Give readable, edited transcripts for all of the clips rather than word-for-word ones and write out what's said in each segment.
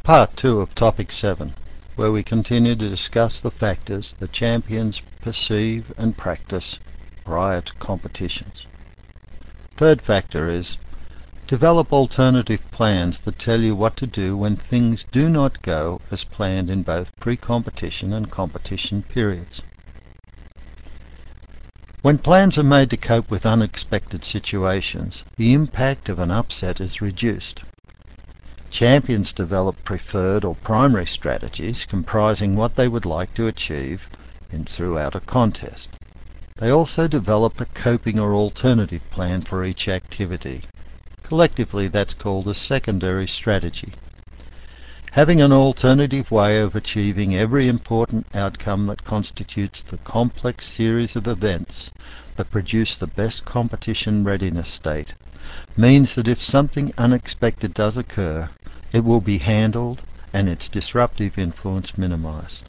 Part 2 of Topic 7, where we continue to discuss the factors that champions perceive and practice prior to competitions. Third factor is develop alternative plans that tell you what to do when things do not go as planned in both pre-competition and competition periods. When plans are made to cope with unexpected situations, the impact of an upset is reduced. Champions develop preferred or primary strategies comprising what they would like to achieve throughout a contest. They also develop a coping or alternative plan for each activity. Collectively, that's called a secondary strategy. Having an alternative way of achieving every important outcome that constitutes the complex series of events that produce the best competition readiness state means that if something unexpected does occur, it will be handled and its disruptive influence minimized.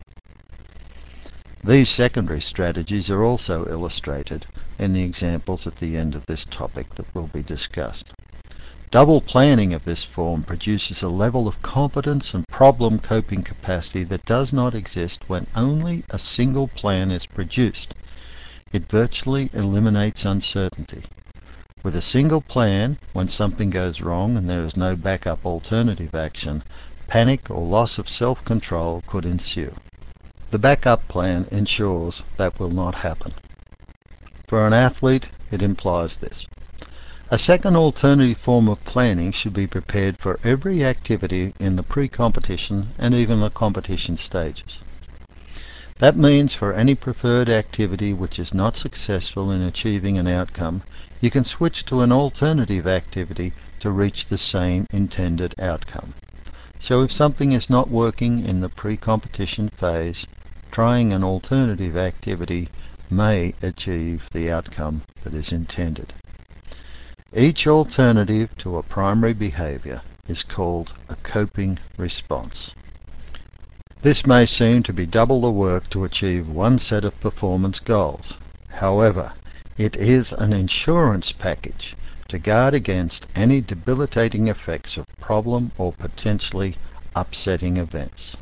These secondary strategies are also illustrated in the examples at the end of this topic that will be discussed. Double planning of this form produces a level of competence and problem coping capacity that does not exist when only a single plan is produced. It virtually eliminates uncertainty. With a single plan, when something goes wrong and there is no backup alternative action, panic or loss of self-control could ensue. The backup plan ensures that will not happen. For an athlete, it implies this. A second alternative form of planning should be prepared for every activity in the pre-competition and even the competition stages. That means for any preferred activity which is not successful in achieving an outcome, you can switch to an alternative activity to reach the same intended outcome. So if something is not working in the pre-competition phase, trying an alternative activity may achieve the outcome that is intended. Each alternative to a primary behavior is called a coping response. This may seem to be double the work to achieve one set of performance goals. However, it is an insurance package to guard against any debilitating effects of problem or potentially upsetting events.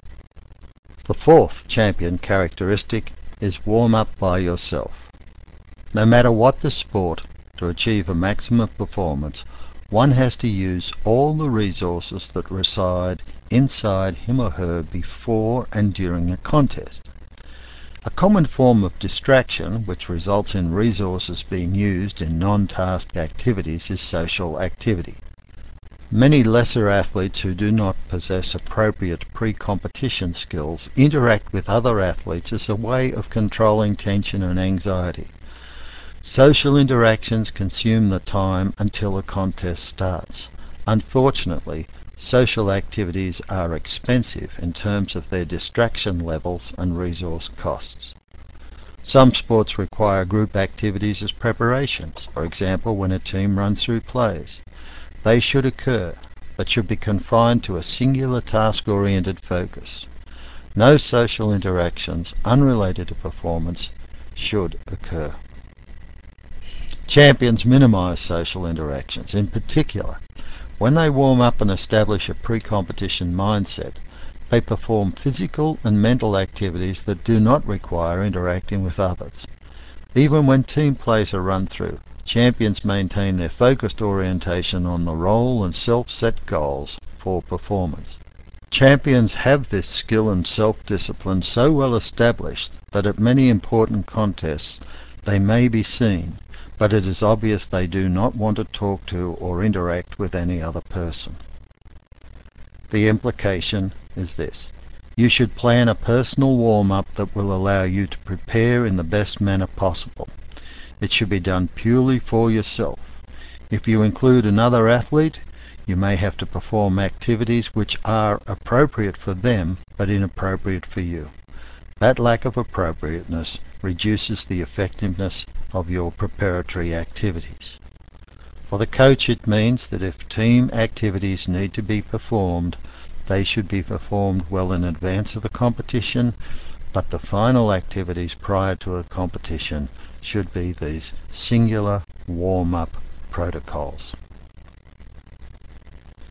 The fourth champion characteristic is warm up by yourself. No matter what the sport, to achieve a maximum performance, one has to use all the resources that reside inside him or her before and during a contest. A common form of distraction, which results in resources being used in non-task activities, is social activity. Many lesser athletes who do not possess appropriate pre-competition skills interact with other athletes as a way of controlling tension and anxiety. Social interactions consume the time until a contest starts. Unfortunately, social activities are expensive in terms of their distraction levels and resource costs. Some sports require group activities as preparations, for example when a team runs through plays. They should occur, but should be confined to a singular task-oriented focus. No social interactions unrelated to performance should occur. Champions minimize social interactions. In particular, when they warm up and establish a pre-competition mindset, they perform physical and mental activities that do not require interacting with others. Even when team plays are run through, champions maintain their focused orientation on the role and self-set goals for performance. Champions have this skill and self-discipline so well established that at many important contests they may be seen, but it is obvious they do not want to talk to or interact with any other person. The implication is this. You should plan a personal warm-up that will allow you to prepare in the best manner possible. It should be done purely for yourself. If you include another athlete, you may have to perform activities which are appropriate for them but inappropriate for you. That lack of appropriateness reduces the effectiveness of your preparatory activities. For the coach, it means that if team activities need to be performed, they should be performed well in advance of the competition, but the final activities prior to a competition should be these singular warm-up protocols.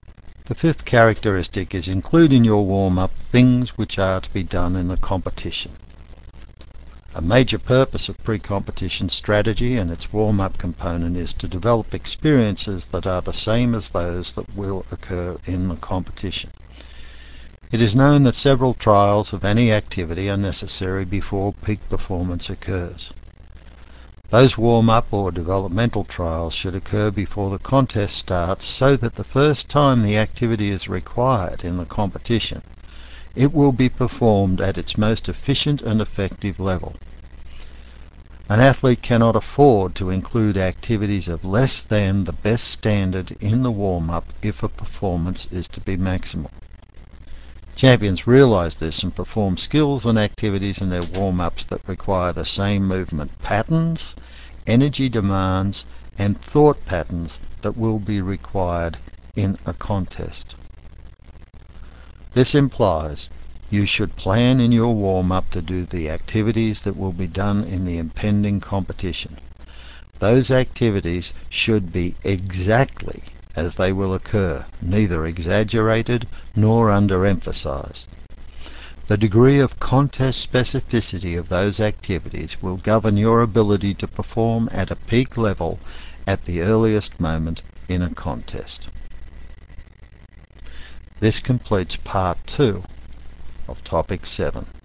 The fifth characteristic is include in your warm-up things which are to be done in the competition. A major purpose of pre-competition strategy and its warm-up component is to develop experiences that are the same as those that will occur in the competition. It is known that several trials of any activity are necessary before peak performance occurs. Those warm-up or developmental trials should occur before the contest starts so that the first time the activity is required in the competition, it will be performed at its most efficient and effective level. An athlete cannot afford to include activities of less than the best standard in the warm-up if a performance is to be maximal. Champions realize this and perform skills and activities in their warm-ups that require the same movement patterns, energy demands, and thought patterns that will be required in a contest. This implies you should plan in your warm-up to do the activities that will be done in the impending competition. Those activities should be exactly as they will occur, neither exaggerated nor underemphasized. The degree of contest specificity of those activities will govern your ability to perform at a peak level at the earliest moment in a contest. This completes part 2 of topic 7.